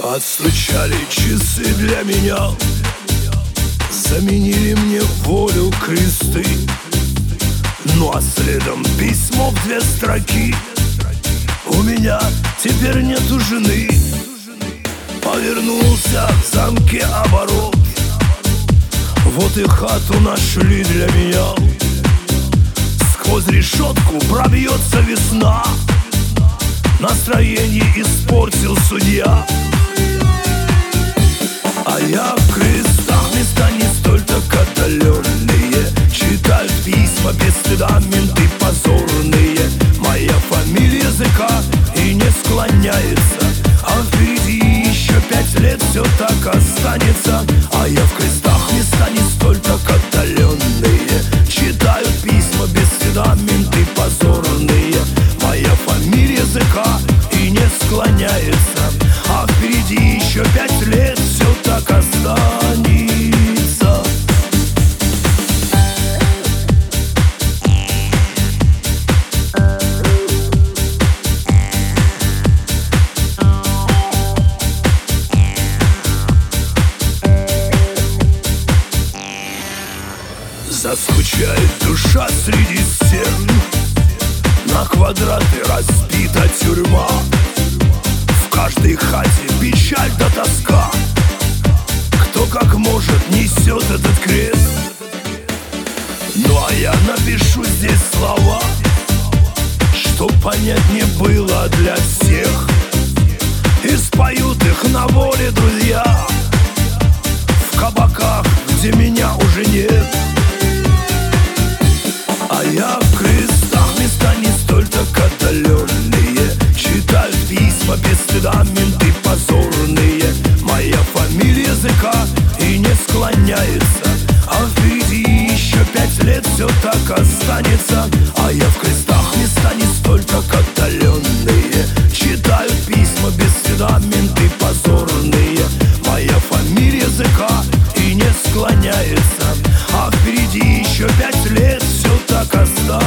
Отстучали часы для меня, заменили мне волю кресты. Ну а следом письмо в 2 строки: у меня теперь нету жены. Повернулся в замке оборот, вот и хату нашли для меня. Сквозь решетку пробьется весна, настроение испортил судья. А я в крестах, места не столь так отдаленные, читают письма без стыда менты позорные. Моя фамилия языка и не склоняется, а впереди еще 5 лет все так останется. А я в крестах, места не столь так отдаленные, читают письма без стыда менты позорные. Моя фамилия языка и не склоняется, а впереди еще 5 лет все так останется. Заскучает душа среди стен, на квадраты разбита тюрьма. В каждой хате печаль да тоска, кто как может несет этот крест. Ну а я напишу здесь слова, чтоб понятнее было для всех, и споют их на воле друзья в кабаках, где меня уже нет. А я в крестах, места не столь так отдаленные, читают письма без стыда менты позорные. Моя фамилия языка и не склоняется, а впереди еще 5 лет все так останется. А я в крестах, места не столь так отдаленные, читают письма без стыда менты позорные. Моя фамилия языка и не склоняется, а впереди еще 5 лет все так останется.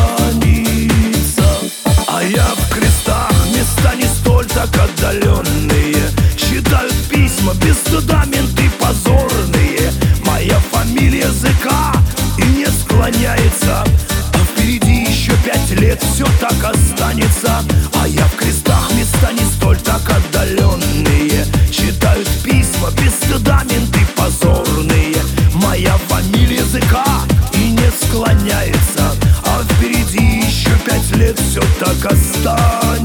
А я в крестах, места не столь так отдаленные, читают письма без стыда менты позорные. Моя фамилия языка и не склоняется, а впереди еще 5 лет все так останется. А я в крестах, места не столь так отдаленные, читают письма без стыда менты позорные. Моя фамилия языка и не склоняется, а впереди еще 5 лет все так останется.